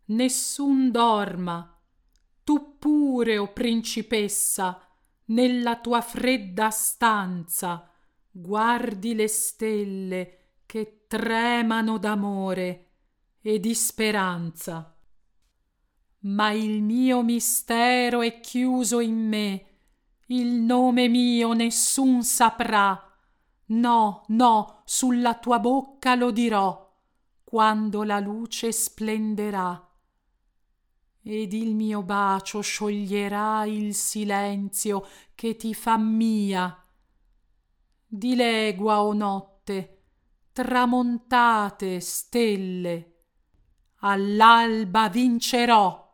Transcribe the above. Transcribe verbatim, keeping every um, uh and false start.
nessun dorma. Tu pure, o principessa, nella tua fredda stanza guardi le stelle che tremano d'amore e di speranza. Ma il mio mistero è chiuso in me, il nome mio nessun saprà. No, no, sulla tua bocca lo dirò quando la luce splenderà, ed il mio bacio scioglierà il silenzio che ti fa mia. Dilegua, o notte, tramontate stelle, all'alba vincerò.